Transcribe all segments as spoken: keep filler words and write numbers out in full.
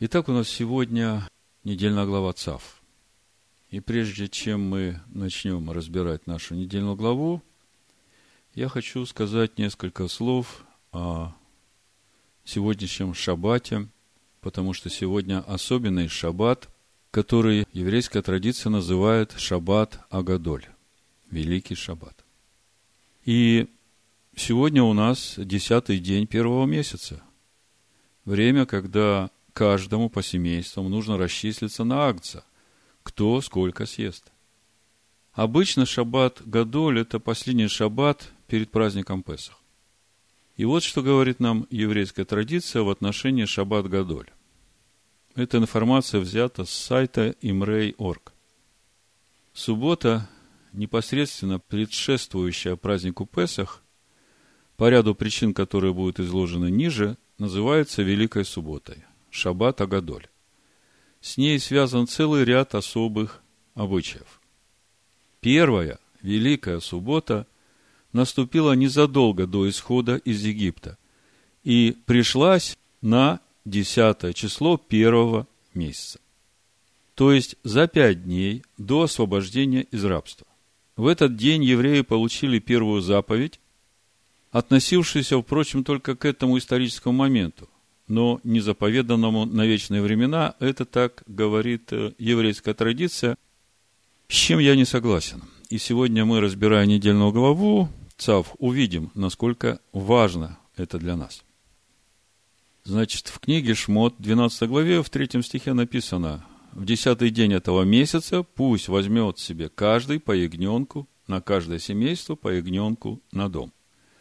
Итак, у нас сегодня недельная глава Цав. И прежде чем мы начнем разбирать нашу недельную главу, я хочу сказать несколько слов о сегодняшнем шаббате, потому что сегодня особенный шаббат, который еврейская традиция называет шаббат Агадоль, великий шаббат. И сегодня у нас десятый день первого месяца, время, когда каждому по семействам нужно расчислиться на агнца, кто сколько съест. Обычно шаббат Гадоль – это последний шаббат перед праздником Песах. И вот что говорит нам еврейская традиция в отношении шаббат Гадоль. Эта информация взята с сайта имрей точка орг. Суббота, непосредственно предшествующая празднику Песах, по ряду причин, которые будут изложены ниже, называется Великой Субботой. Шаббат Агадоль. С ней связан целый ряд особых обычаев. Первая, Великая Суббота, наступила незадолго до исхода из Египта и пришлась на десятое число первого месяца. То есть за пять дней до освобождения из рабства. В этот день евреи получили первую заповедь, относившуюся, впрочем, только к этому историческому моменту, но не заповеданному на вечные времена. Это так говорит еврейская традиция, с чем я не согласен. И сегодня мы, разбирая недельную главу Цав, увидим, насколько важно это для нас. Значит, в книге Шмот, двенадцатой главе, в третьем стихе написано: «В десятый день этого месяца пусть возьмет себе каждый по ягненку, на каждое семейство по ягненку на дом».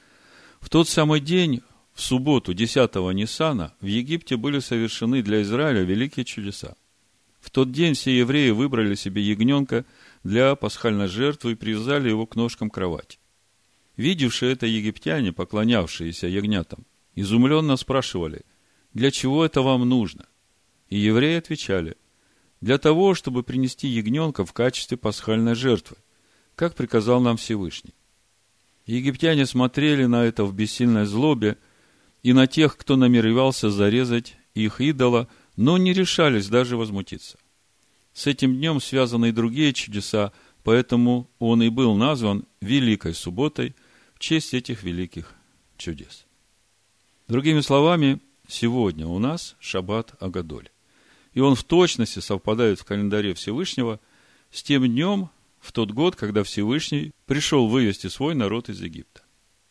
В тот самый день, в субботу десятого Нисана, в Египте были совершены для Израиля великие чудеса. В тот день все евреи выбрали себе ягненка для пасхальной жертвы и привязали его к ножкам кровати. Видевшие это египтяне, поклонявшиеся ягнятам, изумленно спрашивали: «Для чего это вам нужно?» И евреи отвечали: «Для того, чтобы принести ягненка в качестве пасхальной жертвы, как приказал нам Всевышний». Египтяне смотрели на это в бессильной злобе и на тех, кто намеревался зарезать их идола, но не решались даже возмутиться. С этим днем связаны и другие чудеса, поэтому он и был назван Великой Субботой в честь этих великих чудес. Другими словами, сегодня у нас шаббат Агадоль, и он в точности совпадает в календаре Всевышнего с тем днем, в тот год, когда Всевышний пришел вывести свой народ из Египта.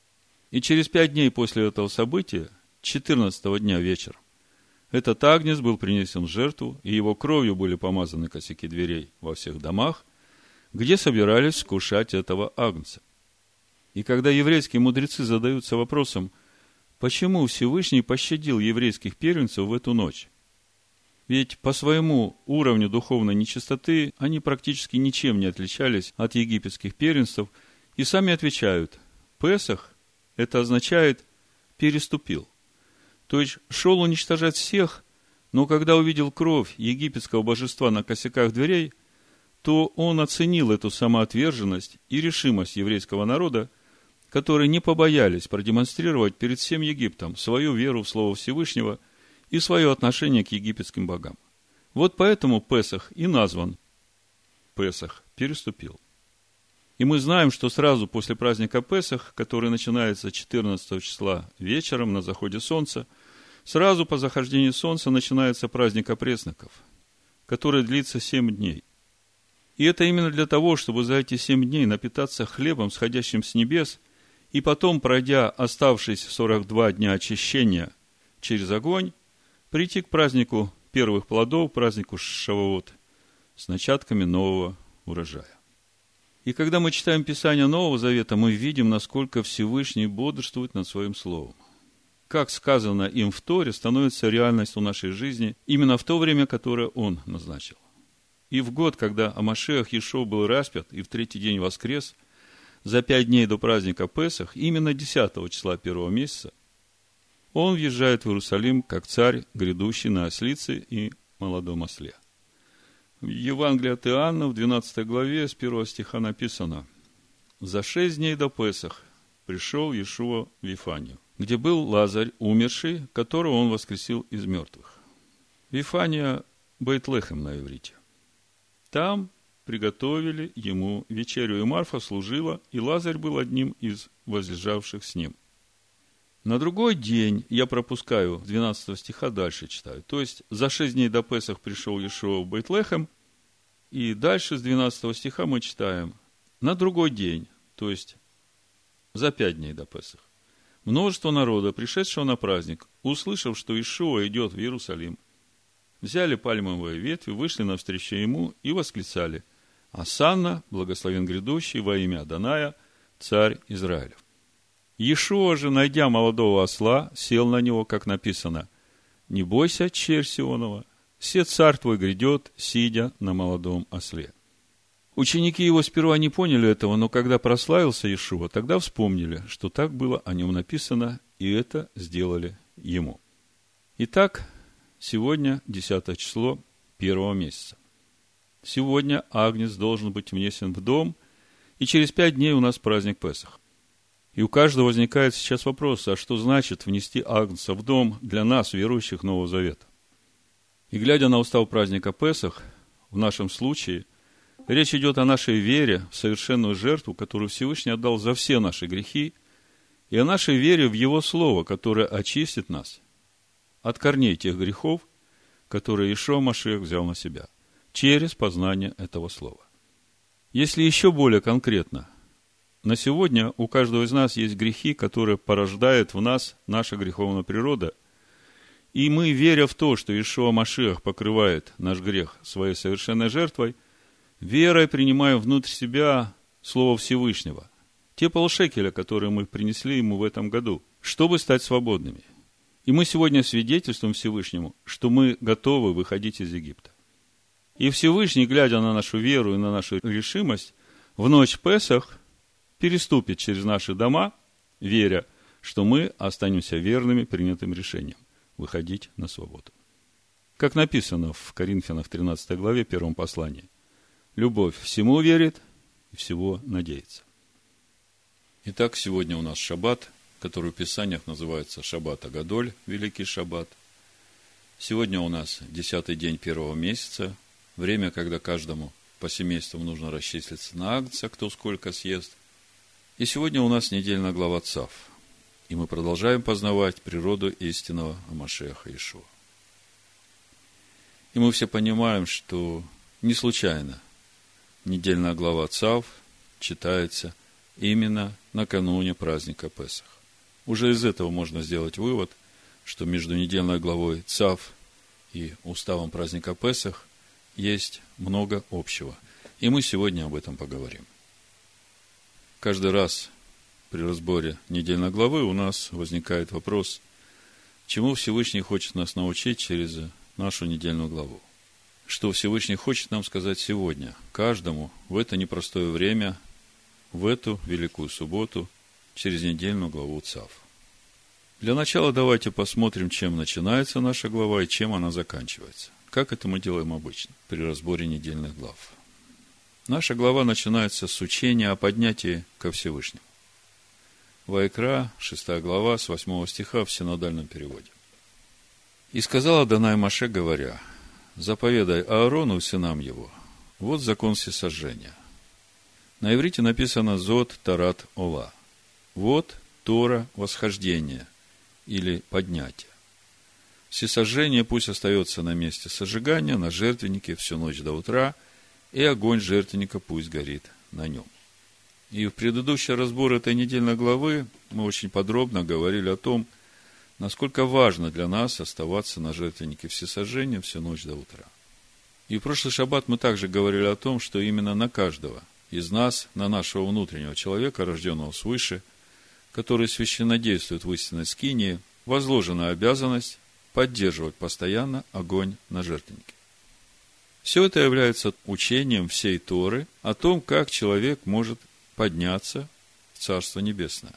И через пять дней после этого события, четырнадцатого дня вечером, этот агнец был принесен в жертву, и его кровью были помазаны косяки дверей во всех домах, где собирались вкушать этого агнца. И когда еврейские мудрецы задаются вопросом, почему Всевышний пощадил еврейских первенцев в эту ночь? Ведь по своему уровню духовной нечистоты они практически ничем не отличались от египетских первенцев, и сами отвечают: Песах – это означает «переступил». То есть шел уничтожать всех, но когда увидел кровь египетского божества на косяках дверей, то он оценил эту самоотверженность и решимость еврейского народа, которые не побоялись продемонстрировать перед всем Египтом свою веру в Слово Всевышнего и свое отношение к египетским богам. Вот поэтому Песах и назван Песах, переступил. И мы знаем, что сразу после праздника Песах, который начинается четырнадцатого числа вечером на заходе солнца, сразу по захождении солнца начинается праздник опресноков, который длится семь дней. И это именно для того, чтобы за эти семь дней напитаться хлебом, сходящим с небес, и потом, пройдя оставшиеся сорок два дня очищения через огонь, прийти к празднику первых плодов, празднику Шавуот, с начатками нового урожая. И когда мы читаем Писание Нового Завета, мы видим, насколько Всевышний бодрствует над Своим Словом. Как сказано им в Торе, становится реальностью нашей жизни именно в то время, которое Он назначил. И в год, когда Амашиах Иешуа был распят и в третий день воскрес, за пять дней до праздника Песах, именно десятого числа первого месяца, Он въезжает в Иерусалим как царь, грядущий на ослице и молодом осле. В Евангелии от Иоанна в двенадцатой главе с первого стиха написано: «За шесть дней до Песах пришел Иешуа в Вифанию, где был Лазарь, умерший, которого он воскресил из мертвых. Вифания Бейт-Лехем на иврите. Там приготовили ему вечерю, и Марфа служила, и Лазарь был одним из возлежавших с ним. На другой день, я пропускаю, двенадцатого стиха дальше читаю, то есть за шесть дней до Песах пришел Иешуа в Бейт-Лехем, и дальше с двенадцатого стиха мы читаем, на другой день, то есть за пять дней до Песах, множество народа, пришедшего на праздник, услышав, что Иешуа идет в Иерусалим, взяли пальмовые ветви, вышли навстречу ему и восклицали: «Осанна, благословен грядущий во имя Адоная, царь Израилев». Иешуа же, найдя молодого осла, сел на него, как написано: «Не бойся, черь Сионова, се царь твой грядет, сидя на молодом осле». Ученики его сперва не поняли этого, но когда прославился Иешуа, тогда вспомнили, что так было о нем написано, и это сделали ему. Итак, сегодня десятое число первого месяца. Сегодня агнец должен быть внесен в дом, и через пять дней у нас праздник Песах. И у каждого возникает сейчас вопрос, а что значит внести агнца в дом для нас, верующих Нового Завета? И глядя на устав праздника Песах, в нашем случае, речь идет о нашей вере в совершенную жертву, которую Всевышний отдал за все наши грехи, и о нашей вере в Его Слово, которое очистит нас от корней тех грехов, которые Иешуа Машиах взял на себя, через познание этого Слова. Если еще более конкретно, на сегодня у каждого из нас есть грехи, которые порождают в нас наша греховная природа, и мы, веря в то, что Иешуа Машиах покрывает наш грех своей совершенной жертвой, верой принимаем внутрь себя Слово Всевышнего, те полшекеля, которые мы принесли ему в этом году, чтобы стать свободными. И мы сегодня свидетельствуем Всевышнему, что мы готовы выходить из Египта. И Всевышний, глядя на нашу веру и на нашу решимость, в ночь Песах переступит через наши дома, веря, что мы останемся верными принятым решением выходить на свободу. Как написано в Коринфянах тринадцатой главе, первом послании: «Любовь всему верит и всего надеется». Итак, сегодня у нас шаббат, который в Писаниях называется Шаббат Агадоль, Великий Шаббат. Сегодня у нас десятый день первого месяца, время, когда каждому по семействам нужно расчислиться на агнца, кто сколько съест. И сегодня у нас недельная глава Цав, и мы продолжаем познавать природу истинного Машиаха Иешуа. И мы все понимаем, что не случайно недельная глава Цав читается именно накануне праздника Песах. Уже из этого можно сделать вывод, что между недельной главой Цав и уставом праздника Песах есть много общего. И мы сегодня об этом поговорим. Каждый раз при разборе недельной главы у нас возникает вопрос, чему Всевышний хочет нас научить через нашу недельную главу. Что Всевышний хочет нам сказать сегодня, каждому в это непростое время, в эту великую субботу, через недельную главу Цав. Для начала давайте посмотрим, чем начинается наша глава и чем она заканчивается. Как это мы делаем обычно при разборе недельных глав. Наша глава начинается с учения о поднятии ко Всевышнему. Ваикра, шестая глава, с восьмого стиха в синодальном переводе. «И сказал Адонай Моше, говоря: заповедай Аарону и сынам его, вот закон всесожжения». На иврите написано «Зот Тарат Ола». Вот Тора восхождения или поднятия. Всесожжение пусть остается на месте сожигания, на жертвеннике всю ночь до утра, и огонь жертвенника пусть горит на нем. И в предыдущий разбор этой недельной главы мы очень подробно говорили о том, насколько важно для нас оставаться на жертвеннике всесожжения всю ночь до утра. И в прошлый шаббат мы также говорили о том, что именно на каждого из нас, на нашего внутреннего человека, рожденного свыше, который священнодействует в истинной скинии, возложена обязанность поддерживать постоянно огонь на жертвеннике. Все это является учением всей Торы о том, как человек может подняться в Царство Небесное.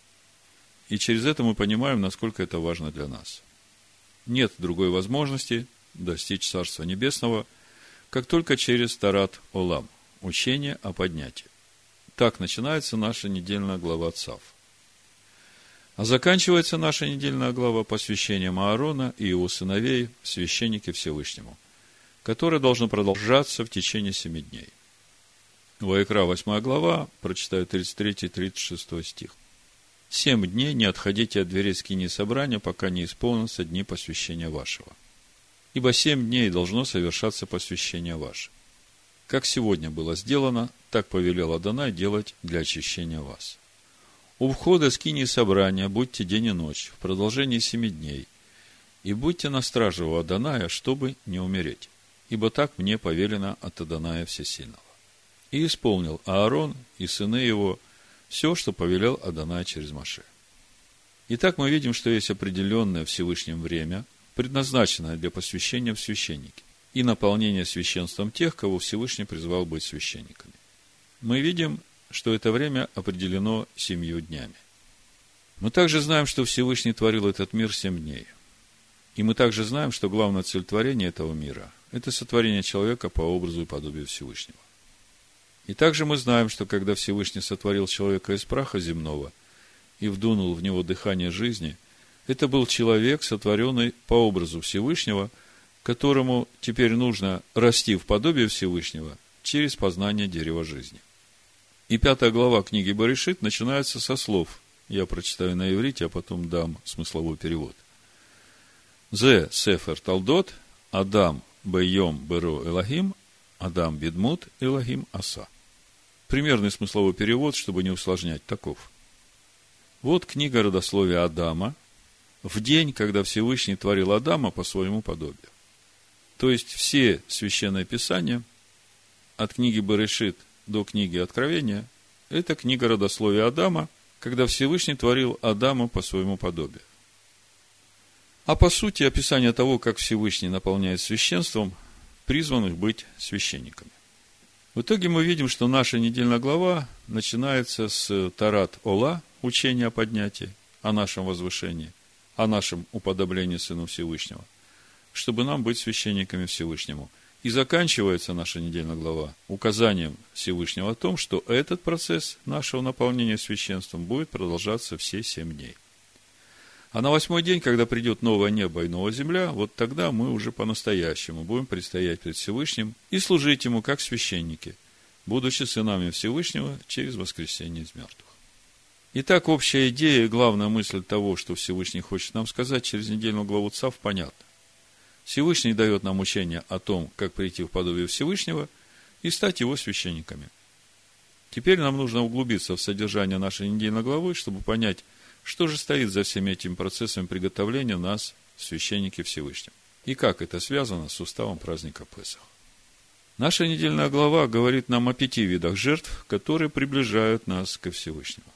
И через это мы понимаем, насколько это важно для нас. Нет другой возможности достичь Царства Небесного, как только через Тарат Олам, учение о поднятии. Так начинается наша недельная глава Цав. А заканчивается наша недельная глава посвящением Аарона и его сыновей священники Всевышнему, которое должно продолжаться в течение семи дней. Ваикра, восьмая глава, прочитаю тридцать третий тридцать шестой стих. «Семь дней не отходите от дверей скинии собрания, пока не исполнятся дни посвящения вашего. Ибо семь дней должно совершаться посвящение ваше. Как сегодня было сделано, так повелел Адонай делать для очищения вас. У входа скинии собрания будьте день и ночь в продолжении семи дней, и будьте на страже у Адоная, чтобы не умереть, ибо так мне повелено от Адоная Всесильного. И исполнил Аарон и сыны его все, что повелел Адонай через Моше». Итак, мы видим, что есть определенное Всевышним время, предназначенное для посвящения в священники и наполнения священством тех, кого Всевышний призвал быть священниками. Мы видим, что это время определено семью днями. Мы также знаем, что Всевышний творил этот мир семь дней. И мы также знаем, что главная цель творения этого мира – это сотворение человека по образу и подобию Всевышнего. И также мы знаем, что когда Всевышний сотворил человека из праха земного и вдунул в него дыхание жизни, это был человек, сотворенный по образу Всевышнего, которому теперь нужно расти в подобие Всевышнего через познание дерева жизни. И пятая глава книги Берешит начинается со слов, я прочитаю на иврите, а потом дам смысловой перевод. «Зе сефер талдот, Адам бейом беро Элохим, Адам бидмут Элохим аса». Примерный смысловой перевод, чтобы не усложнять, таков. Вот книга родословия Адама в день, когда Всевышний творил Адама по своему подобию. То есть, все священные писания, от книги Берешит до книги Откровения, это книга родословия Адама, когда Всевышний творил Адама по своему подобию. А по сути, описание того, как Всевышний наполняет священством призванных быть священниками. В итоге мы видим, что наша недельная глава начинается с Тарат Ола, учения о поднятии, о нашем возвышении, о нашем уподоблении Сыну Всевышнего, чтобы нам быть священниками Всевышнему. И заканчивается наша недельная глава указанием Всевышнего о том, что этот процесс нашего наполнения священством будет продолжаться все семь дней. А на восьмой день, когда придет новое небо и новая земля, вот тогда мы уже по-настоящему будем предстоять пред Всевышним и служить Ему как священники, будучи сынами Всевышнего через воскресение из мертвых. Итак, общая идея и главная мысль того, что Всевышний хочет нам сказать через недельную главу Цав, понятна. Всевышний дает нам учение о том, как прийти в подобие Всевышнего и стать Его священниками. Теперь нам нужно углубиться в содержание нашей недельной главы, чтобы понять, что же стоит за всеми этими процессами приготовления нас, священники Всевышнего, и как это связано с уставом праздника Песах. Наша недельная глава говорит нам о пяти видах жертв, которые приближают нас ко Всевышнему.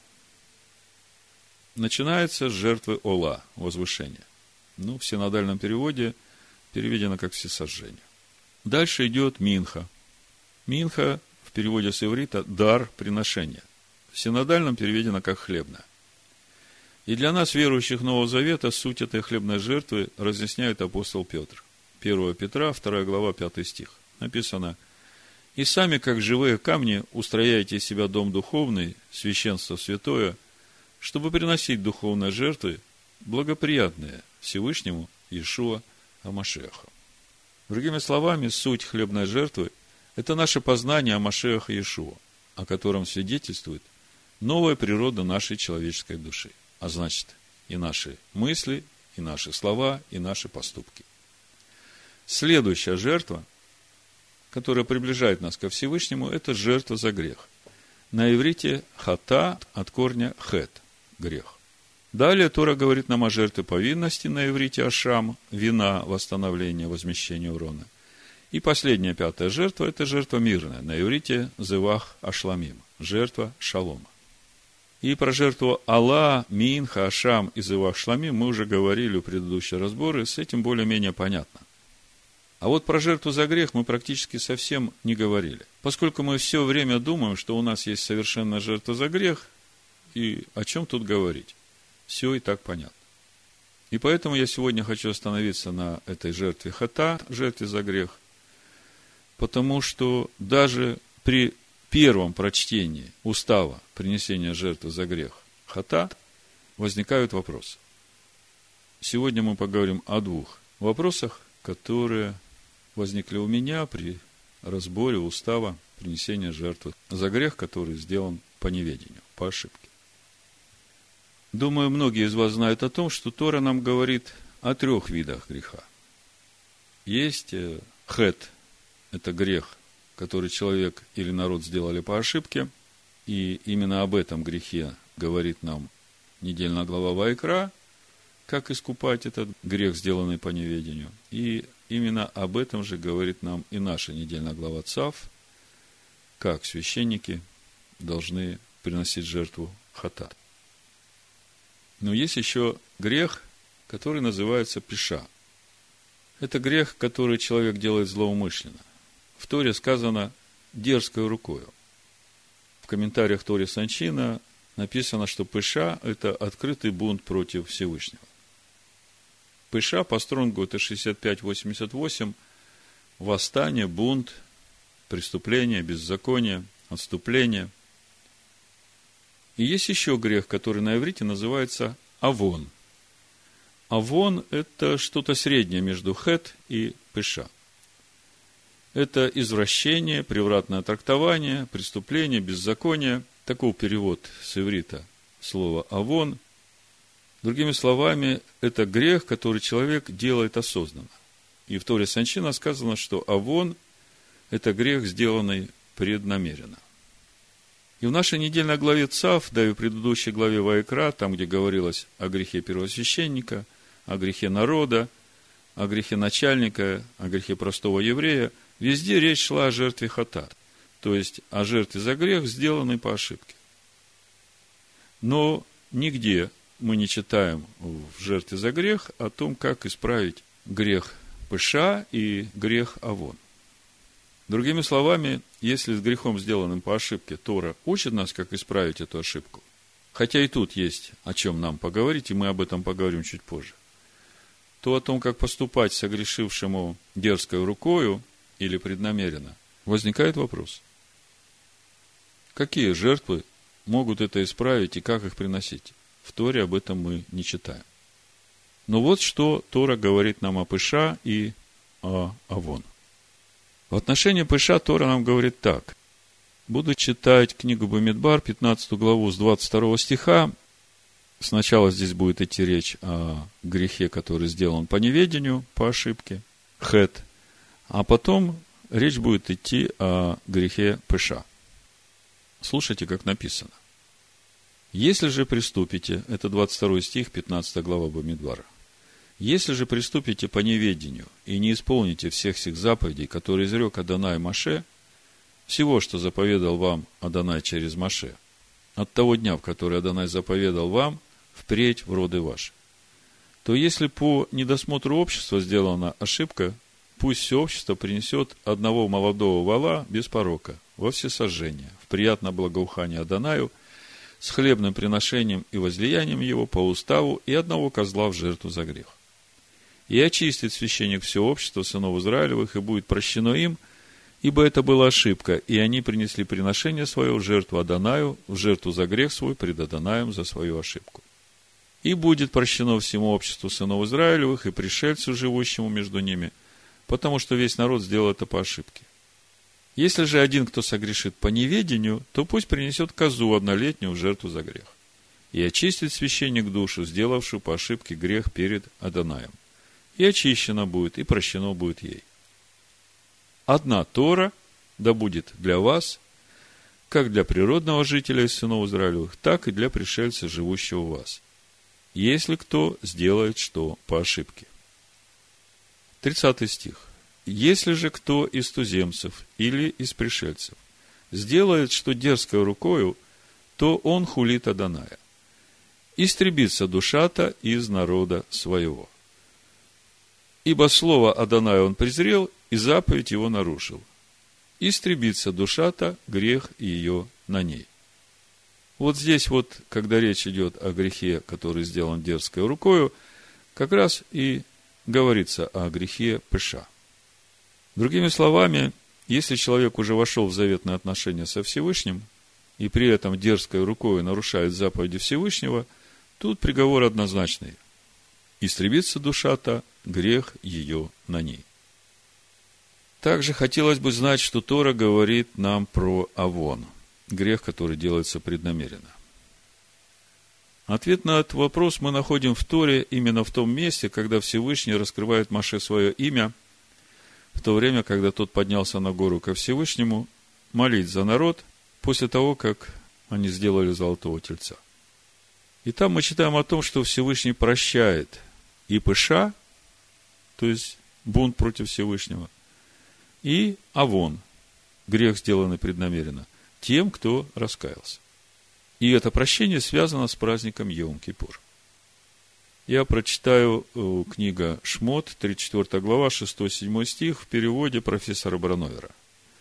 Начинается с жертвы Ола, возвышения. Ну, в синодальном переводе переведено как всесожжение. Дальше идет Минха. Минха в переводе с иврита дар приношения. В синодальном переведено как хлебная. И для нас, верующих Нового Завета, суть этой хлебной жертвы разъясняет апостол Петр. первое Петра, вторая глава, пятый стих. Написано: «И сами, как живые камни, устрояйте из себя дом духовный, священство святое, чтобы приносить духовные жертвы, благоприятные Всевышнему Иешуа ха-Машиаха». Другими словами, суть хлебной жертвы – это наше познание о Машиахе Иешуа, о котором свидетельствует новая природа нашей человеческой души, а значит, и наши мысли, и наши слова, и наши поступки. Следующая жертва, которая приближает нас ко Всевышнему, это жертва за грех. На иврите хата от корня хет – грех. Далее Тора говорит нам о жертве повинности, на иврите ашам – вина, восстановление, возмещение урона. И последняя, пятая жертва – это жертва мирная, на иврите зевах ашламим – жертва шалома. И про жертву Алла, Минха, Ашам и зевах шламим мы уже говорили в предыдущие разборы, с этим более-менее понятно. А вот про жертву за грех мы практически совсем не говорили, поскольку мы все время думаем, что у нас есть совершенная жертва за грех, и о чем тут говорить? Все и так понятно. И поэтому я сегодня хочу остановиться на этой жертве хата, жертве за грех, потому что даже при первом прочтении устава принесения жертвы за грех хата, возникают вопросы. Сегодня мы поговорим о двух вопросах, которые возникли у меня при разборе устава принесения жертвы за грех, который сделан по неведению, по ошибке. Думаю, многие из вас знают о том, что Тора нам говорит о трех видах греха. Есть хет, это грех, который человек или народ сделали по ошибке, и именно об этом грехе говорит нам недельная глава Ваикра, как искупать этот грех, сделанный по неведению. И именно об этом же говорит нам и наша недельная глава Цав, как священники должны приносить жертву хатат. Но есть еще грех, который называется пеша. Это грех, который человек делает злоумышленно. В Торе сказано «дерзкою рукою». В комментариях Торе Санчина написано, что пеша – это открытый бунт против Всевышнего. Пеша по стронгу это шестьдесят пять восемьдесят восемь, восстание, бунт, преступление, беззаконие, отступление. И есть еще грех, который на иврите называется авон. Авон – это что-то среднее между хет и пеша. Это извращение, превратное трактование, преступление, беззаконие. Таков перевод с иврита слова авон. Другими словами, это грех, который человек делает осознанно. И в Торе Санчина сказано, что авон – это грех, сделанный преднамеренно. И в нашей недельной главе Цав, да и в предыдущей главе Ваикра, там, где говорилось о грехе первосвященника, о грехе народа, о грехе начальника, о грехе простого еврея, везде речь шла о жертве хатат, то есть о жертве за грех, сделанной по ошибке. Но нигде мы не читаем в жертве за грех о том, как исправить грех пеша и грех авон. Другими словами, если с грехом, сделанным по ошибке, Тора учит нас, как исправить эту ошибку, хотя и тут есть о чем нам поговорить, и мы об этом поговорим чуть позже, то о том, как поступать согрешившему дерзкой рукою или преднамеренно, возникает вопрос. Какие жертвы могут это исправить и как их приносить? В Торе об этом мы не читаем. Но вот что Тора говорит нам о пеша и о авон. В отношении пеша Тора нам говорит так. Буду читать книгу Бамидбар, пятнадцатую главу, с двадцать второго стиха. Сначала здесь будет идти речь о грехе, который сделан по неведению, по ошибке, хет. А потом речь будет идти о грехе пеша. Слушайте, как написано. Если же приступите, это двадцать второй стих, пятнадцатая глава Бамидбара. Если же приступите по неведению и не исполните всех сих заповедей, которые изрек Адонай Моше, всего, что заповедал вам Адонай через Моше, от того дня, в который Адонай заповедал вам, впредь в роды ваши, то если по недосмотру общества сделана ошибка, пусть все общество принесет одного молодого вола без порока во всесожжение, в приятное благоухание Адонаю, с хлебным приношением и возлиянием его по уставу и одного козла в жертву за грех. И очистит священник все общество сынов Израилевых, и будет прощено им, ибо это была ошибка, и они принесли приношение свое в жертву Адонаю, в жертву за грех свой пред Адонаем за свою ошибку. И будет прощено всему обществу сынов Израилевых и пришельцу, живущему между ними, потому что весь народ сделал это по ошибке. Если же один, кто согрешит по неведению, то пусть принесет козу однолетнюю в жертву за грех. И очистит священник душу, сделавшую по ошибке грех перед Адонаем. И очищена будет, и прощено будет ей. Одна Тора да будет для вас, как для природного жителя из сынов Израилевых, так и для пришельца, живущего у вас, если кто сделает что по ошибке. тридцатый стих. Если же кто из туземцев или из пришельцев сделает что дерзкой рукою, то он хулит Адоная. Истребится душа-то из народа своего. Ибо слово Адоная он презрел, и заповедь его нарушил. Истребится душа-то, грех ее на ней. Вот здесь вот, когда речь идет о грехе, который сделан дерзкой рукою, как раз и говорится о грехе пеша. Другими словами, если человек уже вошел в заветные отношения со Всевышним, и при этом дерзкой рукой нарушает заповеди Всевышнего, Тут приговор однозначный. Истребится душа-то, грех ее на ней. Также хотелось бы знать, что Тора говорит нам про авон, грех, который делается преднамеренно. Ответ на этот вопрос мы находим в Торе именно в том месте, когда Всевышний раскрывает Моше свое имя, в то время, когда тот поднялся на гору ко Всевышнему молить за народ после того, как они сделали золотого тельца. И там мы читаем о том, что Всевышний прощает и пыша, то есть бунт против Всевышнего, и авон, грех, сделанный преднамеренно, тем, кто раскаялся. И это прощение связано с праздником Йом-Кипур. Я прочитаю э, книга Шмот, тридцать четвёртая глава, шестой-седьмой стих в переводе профессора Брановера.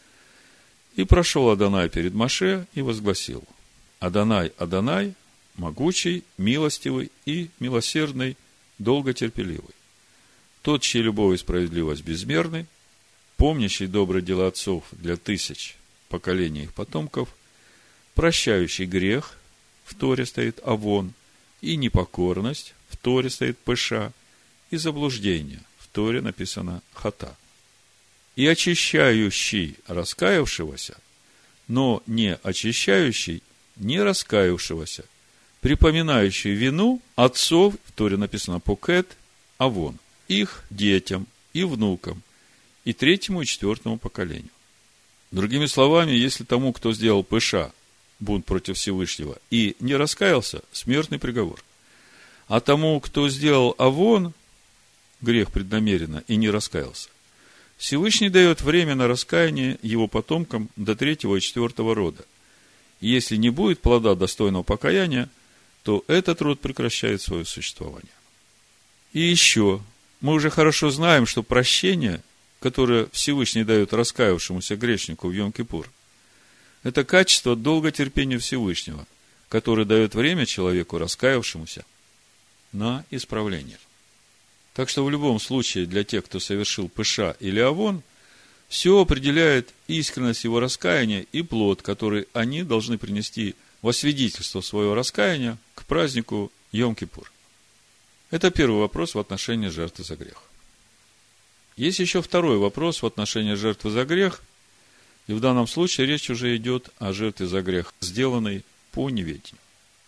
«И прошел Адонай перед Моше и возгласил: Адонай, Адонай, могучий, милостивый и милосердный, долготерпеливый, тот, чья любовь и справедливость безмерны, помнящий добрые дела отцов для тысяч поколений их потомков, прощающий грех, в Торе стоит авон, и непокорность, в Торе стоит пыша, и заблуждение, в Торе написано хата, и очищающий раскаявшегося, но не очищающий не раскаявшегося, припоминающий вину отцов, в Торе написано покет, авон, их детям и внукам, и третьему и четвертому поколению. Другими словами, если тому, кто сделал пыша, бунт против Всевышнего, и не раскаялся, смертный приговор. А тому, кто сделал авон, грех преднамеренно, и не раскаялся, Всевышний дает время на раскаяние его потомкам до третьего и четвертого рода. И если не будет плода достойного покаяния, то этот род прекращает свое существование. И еще, мы уже хорошо знаем, что прощение, которое Всевышний дает раскаявшемуся грешнику в Йом-Кипур, это качество долготерпения Всевышнего, которое дает время человеку, раскаявшемуся, на исправление. Так что в любом случае для тех, кто совершил пыша или авон, все определяет искренность его раскаяния и плод, который они должны принести во свидетельство своего раскаяния к празднику Йом-Кипур. Это первый вопрос в отношении жертвы за грех. Есть еще второй вопрос в отношении жертвы за грех, и в данном случае речь уже идет о жертве за грех, сделанной по неведению.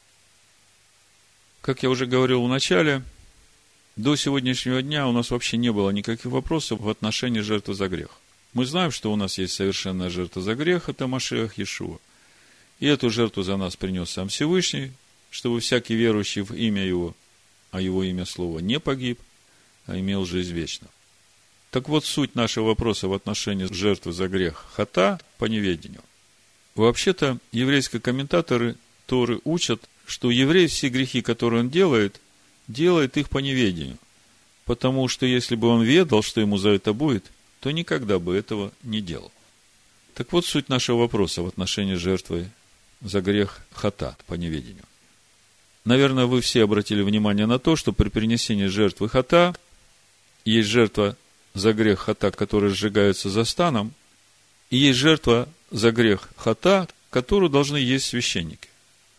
Как я уже говорил в начале, до сегодняшнего дня у нас вообще не было никаких вопросов в отношении жертвы за грех. Мы знаем, что у нас есть совершенная жертва за грех, это Машиах Иешуа. И эту жертву за нас принес сам Всевышний, чтобы всякий верующий в имя Его, а Его имя слово, не погиб, а имел жизнь вечную. Так вот, суть нашего вопроса в отношении жертвы за грех хата по неведению. Вообще-то, еврейские комментаторы Торы учат, что еврей все грехи, которые он делает, делает их по неведению. Потому что если бы он ведал, что ему за это будет, то никогда бы этого не делал. Так вот, суть нашего вопроса в отношении жертвы за грех хата по неведению. Наверное, вы все обратили внимание на то, что при принесении жертвы хата есть жертва за грех хата, которая сжигается за станом, и есть жертва за грех хата, которую должны есть священники.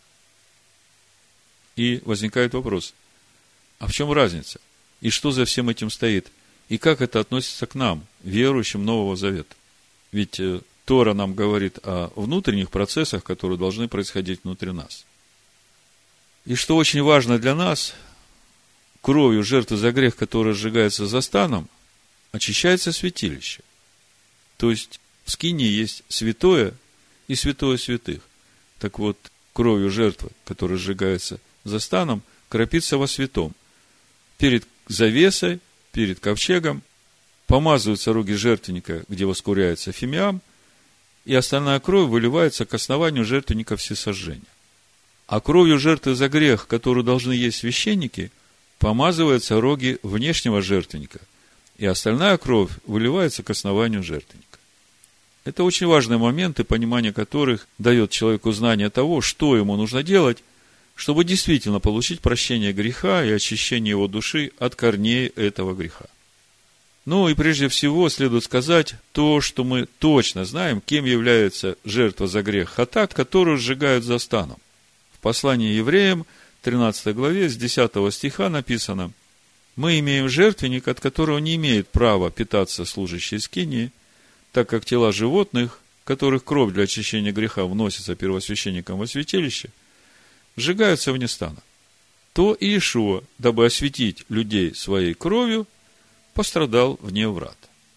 И возникает вопрос, а в чем разница? И что за всем этим стоит? И как это относится к нам, верующим Нового Завета? Ведь Тора нам говорит о внутренних процессах, которые должны происходить внутри нас. И что очень важно для нас, кровью жертвы за грех, которая сжигается за станом, очищается святилище. То есть, в скинии есть святое и святое святых. Так вот, кровью жертвы, которая сжигается за станом, кропится во святом. Перед завесой, перед ковчегом, помазываются роги жертвенника, где воскуряется фимиам, и остальная кровь выливается к основанию жертвенника всесожжения. А кровью жертвы за грех, которую должны есть священники, помазываются роги внешнего жертвенника, и остальная кровь выливается к основанию жертвенника. Это очень важные моменты, понимание которых дает человеку знание того, что ему нужно делать, чтобы действительно получить прощение греха и очищение его души от корней этого греха. Ну и прежде всего следует сказать то, что мы точно знаем, кем является жертва за грех хата, которую сжигают за станом. В послании евреям, тринадцатой главе с десятого стиха написано: «Мы имеем жертвенник, от которого не имеет права питаться служащие скинии, так как тела животных, которых кровь для очищения греха вносится первосвященником во святилище, сжигаются вне стана. То Иешуа, дабы осветить людей своей кровью, пострадал вне врат».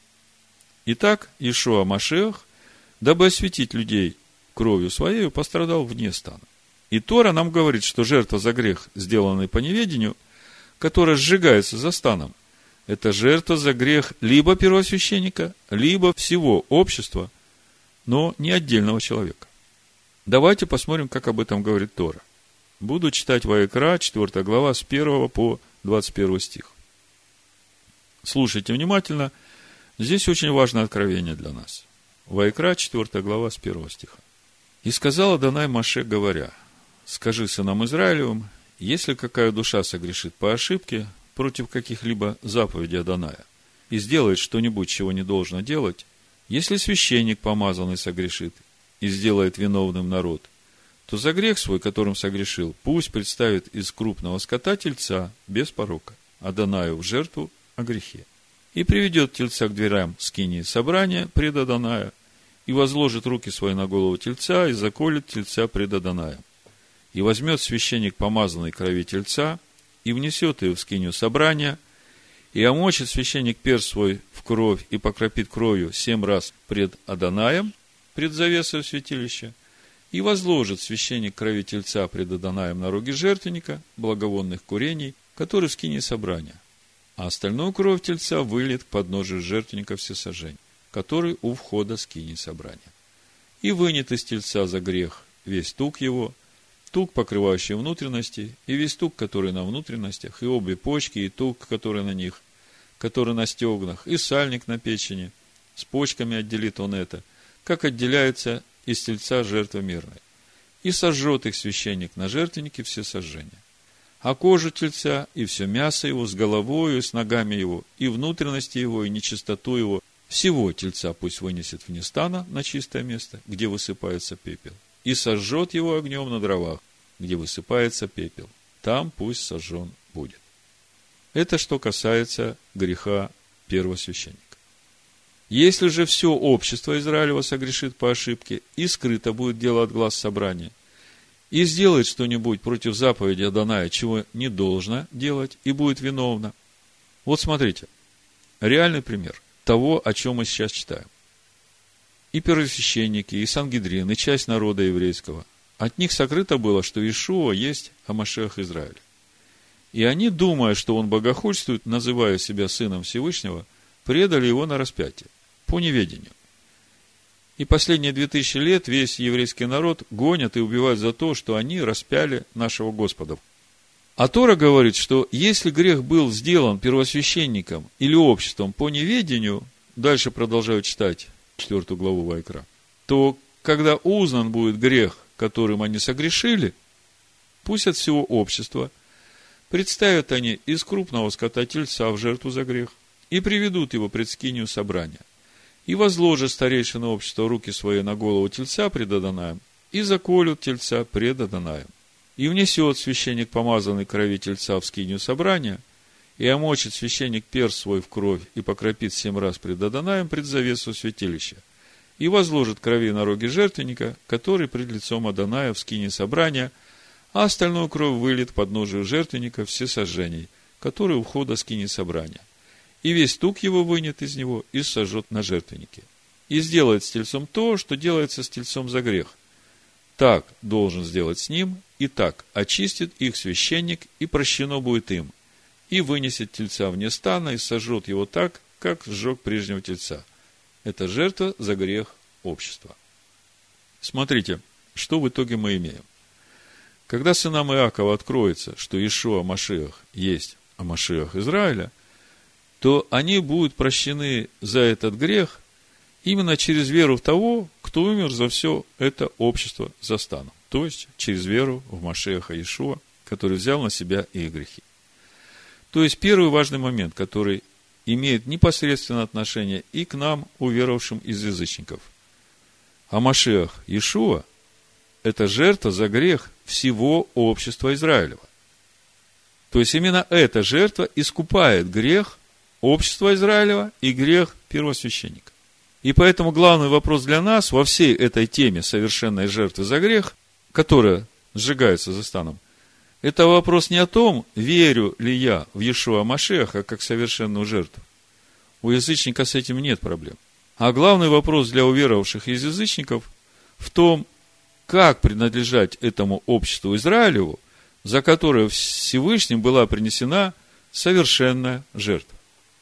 Итак, Иешуа Машиах, дабы осветить людей кровью своей, пострадал вне стана. И Тора нам говорит, что жертва за грех, сделанный по неведению, которая сжигается за станом, это жертва за грех либо первосвященника, либо всего общества, но не отдельного человека. Давайте посмотрим, как об этом говорит Тора. Буду читать Ваикра, четвёртая глава, с первого по двадцать первый стих. Слушайте внимательно, здесь очень важное откровение для нас. Ваикра, четвёртая глава, с первого стиха. «И сказал Адонай Моше, говоря: скажи сынам Израилевым, если какая душа согрешит по ошибке против каких-либо заповедей Адоная и сделает что-нибудь, чего не должно делать, если священник помазанный согрешит и сделает виновным народ, то за грех свой, которым согрешил, пусть представит из крупного скота тельца без порока Адонаю в жертву о грехе, и приведет тельца к дверям скинии собрания пред Адоная, и возложит руки свои на голову тельца, и заколет тельца пред Адонаем. И возьмет священник помазанной крови тельца, и внесет ее в скинию собрания, и омочит священник перст свой в кровь, и покропит кровью семь раз пред Адонаем, пред завесой святилища, и возложит священник крови тельца пред Адонаем на роги жертвенника, благовонных курений, который в скинии собрания, а остальную кровь тельца выльет к подножию жертвенника всесожжения, который у входа скинии собрания. И вынет из тельца за грех весь тук его, тук, покрывающий внутренности, и весь тук, который на внутренностях, и обе почки, и тук, который на них, который на стегнах, и сальник на печени, с почками отделит он это, как отделяется из тельца жертва мирная. И сожжет их священник на жертвеннике всесожжения. А кожу тельца, и все мясо его, с головою, и с ногами его, и внутренности его, и нечистоту его, всего тельца пусть вынесет вне стана на чистое место, где высыпается пепел, и сожжет его огнем на дровах, где высыпается пепел. Там пусть сожжен будет. Это что касается греха первосвященника. Если же все общество Израилева согрешит по ошибке, и скрыто будет дело от глаз собрания, и сделает что-нибудь против заповеди Адоная, чего не должно делать, и будет виновно. Вот смотрите, реальный пример того, о чем мы сейчас читаем. И первосвященники, и Сангедрин, и часть народа еврейского, от них сокрыто было, что Иешуа есть Амашиах Израиля. И они, думая, что он богохульствует, называя себя сыном Всевышнего, предали его на распятие, по неведению. И последние две тысячи лет весь еврейский народ гонят и убивают за то, что они распяли нашего Господа. А Тора говорит, что если грех был сделан первосвященником или обществом по неведению, дальше продолжаю читать четвертую главу Ваикра, то когда узнан будет грех, которым они согрешили, пусть от всего общества представят они из крупного скота тельца в жертву за грех и приведут его пред скинию собрания, и возложат старейшины общества руки свои на голову тельца пред Адонаем, и заколют тельца пред Адонаем. И внесет священник помазанной крови тельца в скинию собрания, и омочит священник перст свой в кровь, и покропит семь раз пред Адонаем пред завесу святилища, и возложит крови на роги жертвенника, который пред лицом Адоная в скинии собрания, а остальную кровь выльет под подножию жертвенника всесожжений, который у входа скинии собрания. И весь тук его вынет из него и сожжет на жертвеннике. И сделает с тельцом то, что делается с тельцом за грех. Так должен сделать с ним, и так очистит их священник, и прощено будет им. И вынесет тельца вне стана, и сожжет его так, как сжег прежнего тельца. Это жертва за грех общества. Смотрите, что в итоге мы имеем. Когда сынам Иакова откроется, что Иешуа Машиах есть Амашиах Израиля, то они будут прощены за этот грех именно через веру в того, кто умер за все это общество за станом. То есть, через веру в Машиаха Иешуа, который взял на себя их грехи. То есть, первый важный момент, который имеет непосредственное отношение и к нам, уверовавшим из язычников. А Машиах Иешуа – это жертва за грех всего общества Израилева. То есть, именно эта жертва искупает грех общества Израилева и грех первосвященника. И поэтому главный вопрос для нас во всей этой теме совершенной жертвы за грех, которая сжигается за станом, это вопрос не о том, верю ли я в Иешуа Машиаха как совершенную жертву. У язычника с этим нет проблем. А главный вопрос для уверовавших из язычников в том, как принадлежать этому обществу Израилеву, за которое Всевышним была принесена совершенная жертва.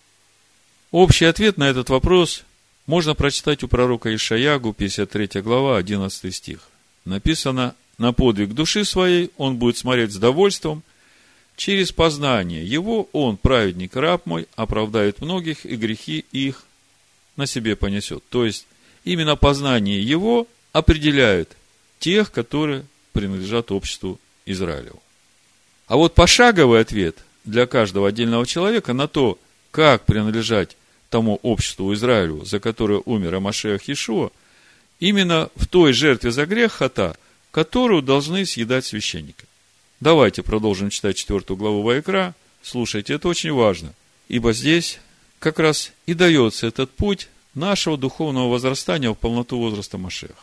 Общий ответ на этот вопрос можно прочитать у пророка Ишаягу, пятьдесят третья глава, одиннадцатый стих. Написано: «На подвиг души своей он будет смотреть с довольством, через познание его он, праведник, раб мой, оправдает многих, и грехи их на себе понесет». То есть, именно познание его определяет тех, которые принадлежат обществу Израилеву. А вот пошаговый ответ для каждого отдельного человека на то, как принадлежать тому обществу Израилю, за которое умер Машиах Иешуа, именно в той жертве за грех хата, которую должны съедать священники. Давайте продолжим читать четвертую главу Ваикра. Слушайте, это очень важно, ибо здесь как раз и дается этот путь нашего духовного возрастания в полноту возраста Машиаха.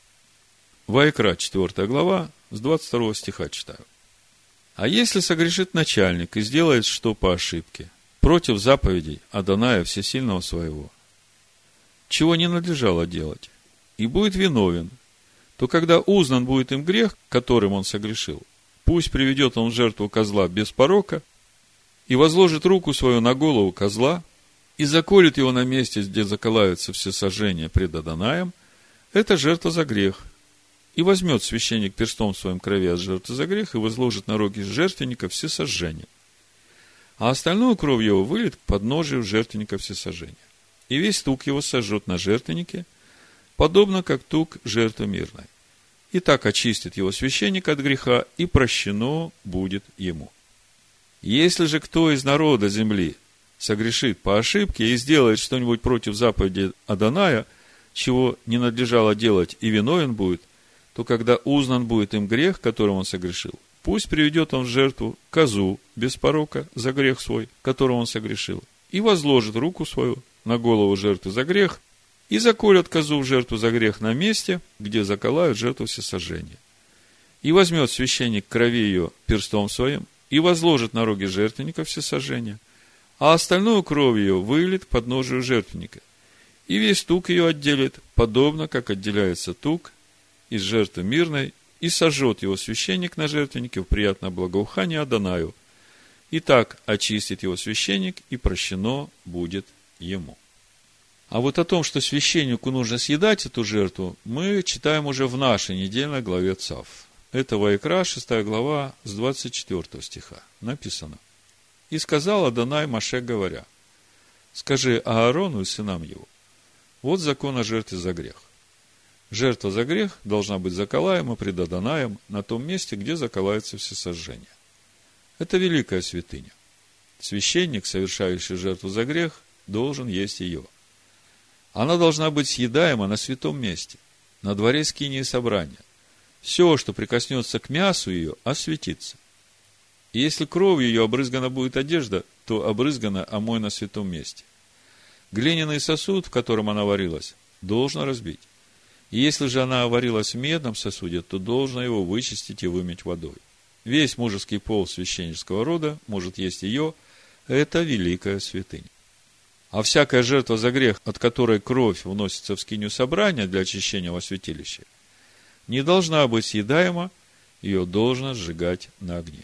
Ваикра, четвертая глава, с двадцать второго стиха читаю. «А если согрешит начальник и сделает что по ошибке, против заповедей Адоная Всесильного своего, чего не надлежало делать, и будет виновен, то когда узнан будет им грех, которым он согрешил, пусть приведет он в жертву козла без порока и возложит руку свою на голову козла и заколет его на месте, где заколаются все сожжения пред Адонаем, это жертва за грех. И возьмет священник перстом своим крови от жертвы за грех и возложит на роги жертвенника все сожжения. А остальную кровь его выльет к подножию жертвенника всесожжения. И весь тук его сожжет на жертвеннике, подобно как тук жертвы мирной. И так очистит его священник от греха, и прощено будет ему. Если же кто из народа земли согрешит по ошибке и сделает что-нибудь против заповеди Адоная, чего не надлежало делать, и виновен будет, то когда узнан будет им грех, которым он согрешил, пусть приведет он в жертву козу без порока за грех свой, которым он согрешил, и возложит руку свою на голову жертвы за грех, и заколет козу в жертву за грех на месте, где заколают жертву всесожжения. И возьмет священник крови ее перстом своим, и возложит на роги жертвенника всесожжения, а остальную кровь ее выльет к подножию жертвенника, и весь тук ее отделит, подобно как отделяется тук из жертвы мирной, и сожжет его священник на жертвеннике в приятное благоухание Адонаю. И так очистит его священник, и прощено будет ему. А вот о том, что священнику нужно съедать эту жертву, мы читаем уже в нашей недельной главе Цав. Это Ваикра, шестая глава, с двадцать четвертого стиха. Написано: «И сказал Адонай Моше, говоря: скажи Аарону и сынам его, вот закон о жертве за грех. Жертва за грех должна быть заколаема пред Адонаем на том месте, где заколаются всесожжения. Это великая святыня. Священник, совершающий жертву за грех, должен есть ее. Она должна быть съедаема на святом месте, на дворе скинии собрания. Все, что прикоснется к мясу ее, осветится. И если кровью ее обрызгана будет одежда, то обрызгана омой на святом месте. Глиняный сосуд, в котором она варилась, должно разбить. И если же она варилась в медном сосуде, то должно его вычистить и вымыть водой. Весь мужеский пол священнического рода может есть ее. Это великая святыня. А всякая жертва за грех, от которой кровь вносится в скинию собрания для очищения во святилище, не должна быть съедаема, ее должно сжигать на огне.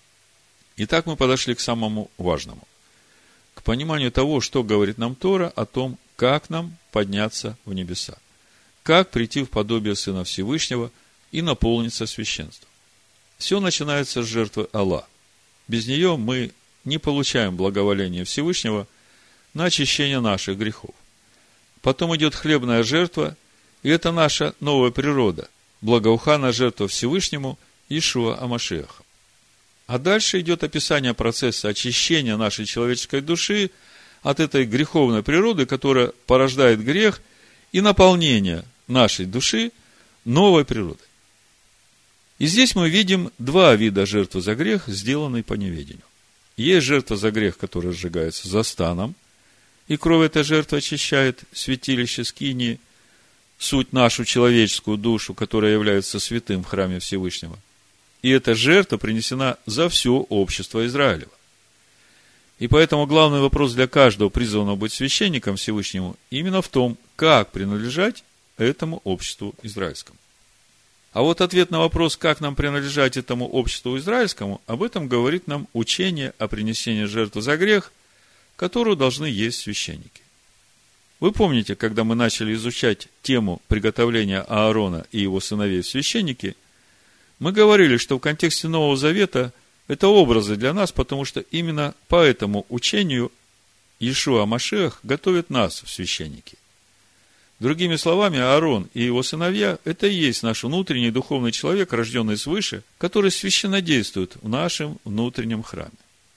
Итак, мы подошли к самому важному. К пониманию того, что говорит нам Тора о том, как нам подняться в небеса. Как прийти в подобие Сына Всевышнего и наполниться священством. Все начинается с жертвы Алла. Без нее мы не получаем благоволения Всевышнего на очищение наших грехов. Потом идет хлебная жертва, и это наша новая природа, благоуханная жертва Всевышнему Иешуа Амашиаха. А дальше идет описание процесса очищения нашей человеческой души от этой греховной природы, которая порождает грех, и наполнение нашей души новой природой. И здесь мы видим два вида жертвы за грех, сделанной по неведению. Есть жертва за грех, которая сжигается за станом, и кровь этой жертвы очищает святилище скинии, суть нашу человеческую душу, которая является святым в храме Всевышнего. И эта жертва принесена за все общество Израилева. И поэтому главный вопрос для каждого призванного быть священником Всевышнему именно в том, как принадлежать этому обществу израильскому. А вот ответ на вопрос, как нам принадлежать этому обществу израильскому, об этом говорит нам учение о принесении жертвы за грех, которую должны есть священники. Вы помните, когда мы начали изучать тему приготовления Аарона и его сыновей в священники, мы говорили, что в контексте Нового Завета это образы для нас, потому что именно по этому учению Иешуа Машиах готовит нас в священники. Другими словами, Аарон и его сыновья – это и есть наш внутренний духовный человек, рожденный свыше, который священнодействует в нашем внутреннем храме.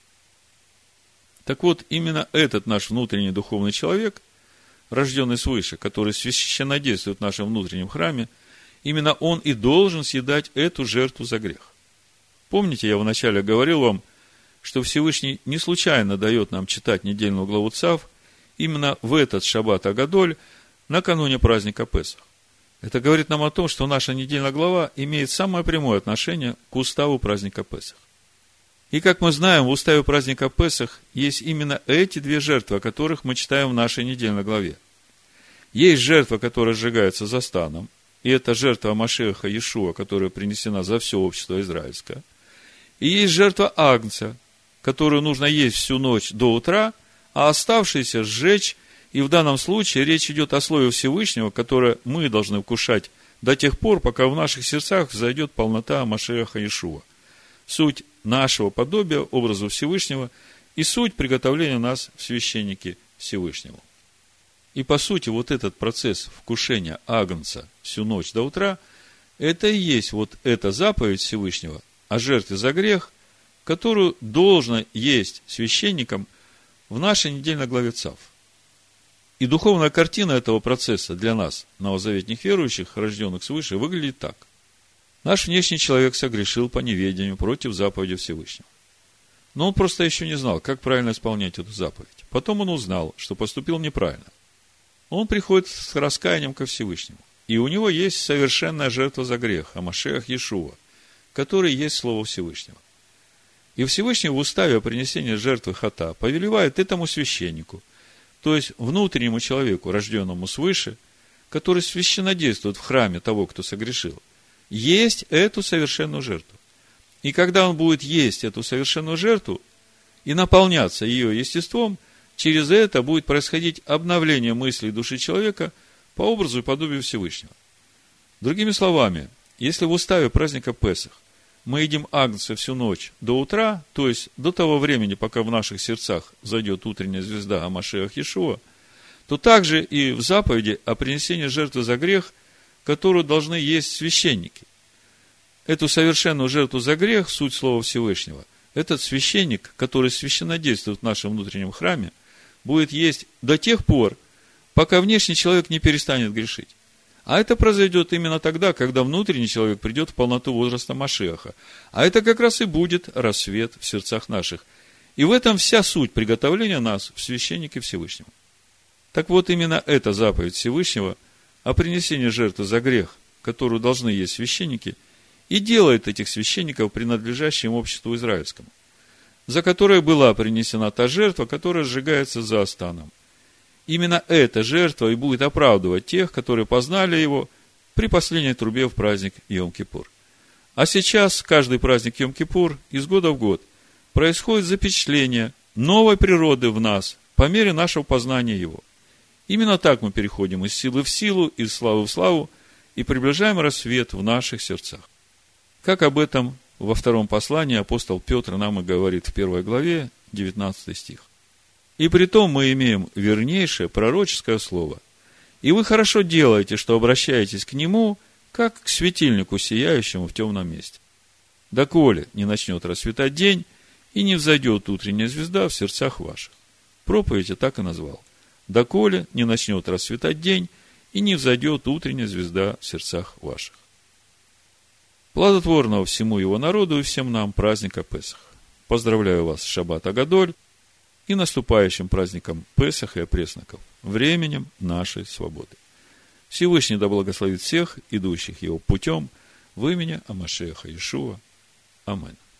Так вот, именно этот наш внутренний духовный человек, рожденный свыше, который священнодействует в нашем внутреннем храме, именно он и должен съедать эту жертву за грех. Помните, я вначале говорил вам, что Всевышний не случайно дает нам читать недельную главу Цав именно в этот шаббат Агадоль, накануне праздника Песах. Это говорит нам о том, что наша недельная глава имеет самое прямое отношение к уставу праздника Песах. И как мы знаем, в уставе праздника Песах есть именно эти две жертвы, о которых мы читаем в нашей недельной главе. Есть жертва, которая сжигается за станом, и это жертва Машиаха Иешуа, которая принесена за все общество израильское. И есть жертва Агнца, которую нужно есть всю ночь до утра, а оставшиеся сжечь. И в данном случае речь идет о слове Всевышнего, которое мы должны вкушать до тех пор, пока в наших сердцах взойдет полнота Машиаха Иешуа. Суть нашего подобия, образу Всевышнего, и суть приготовления нас в священники Всевышнему. И по сути, вот этот процесс вкушения агнца всю ночь до утра, это и есть вот эта заповедь Всевышнего о жертве за грех, которую должно есть священникам в нашей недельной главе Цав. И духовная картина этого процесса для нас, новозаветных верующих, рожденных свыше, выглядит так. Наш внешний человек согрешил по неведению против заповеди Всевышнего. Но он просто еще не знал, как правильно исполнять эту заповедь. Потом он узнал, что поступил неправильно. Он приходит с раскаянием ко Всевышнему. И у него есть совершенная жертва за грех, Машиах Иешуа, который есть Слово Всевышнего. И Всевышний в уставе о принесении жертвы хата повелевает этому священнику, то есть внутреннему человеку, рожденному свыше, который священнодействует в храме того, кто согрешил, есть эту совершенную жертву. И когда он будет есть эту совершенную жертву и наполняться ее естеством, через это будет происходить обновление мыслей души человека по образу и подобию Всевышнего. Другими словами, если в уставе праздника Песах мы едим агнца всю ночь до утра, то есть до того времени, пока в наших сердцах зайдет утренняя звезда о Машиах Иешуа, то также и в заповеди о принесении жертвы за грех, которую должны есть священники. Эту совершенную жертву за грех, суть Слова Всевышнего, этот священник, который священнодействует в нашем внутреннем храме, будет есть до тех пор, пока внешний человек не перестанет грешить. А это произойдет именно тогда, когда внутренний человек придет в полноту возраста Машиаха. А это как раз и будет рассвет в сердцах наших. И в этом вся суть приготовления нас в священнике Всевышнему. Так вот, именно эта заповедь Всевышнего о принесении жертвы за грех, которую должны есть священники, и делает этих священников принадлежащим обществу израильскому, за которое была принесена та жертва, которая сжигается за станом. Именно эта жертва и будет оправдывать тех, которые познали его при последней трубе в праздник Йом-Кипур. А сейчас, каждый праздник Йом-Кипур, из года в год, происходит запечатление новой природы в нас, по мере нашего познания его. Именно так мы переходим из силы в силу, из славы в славу, и приближаем рассвет в наших сердцах. Как об этом во втором послании апостол Петр нам и говорит в первой главе, девятнадцатый стих. И притом мы имеем вернейшее пророческое слово. И вы хорошо делаете, что обращаетесь к нему, как к светильнику, сияющему в темном месте. Доколе не начнет расцветать день, и не взойдет утренняя звезда в сердцах ваших. Проповедь я так и назвал. Доколе не начнет расцветать день, и не взойдет утренняя звезда в сердцах ваших. плодотворного всему его народу и всем нам праздника Песах. Поздравляю вас с Шаббат Агадоль и наступающим праздником Песах и опресноков, временем нашей свободы. Всевышний да благословит всех, идущих его путем, в имени Амашеха Иешуа. Аминь.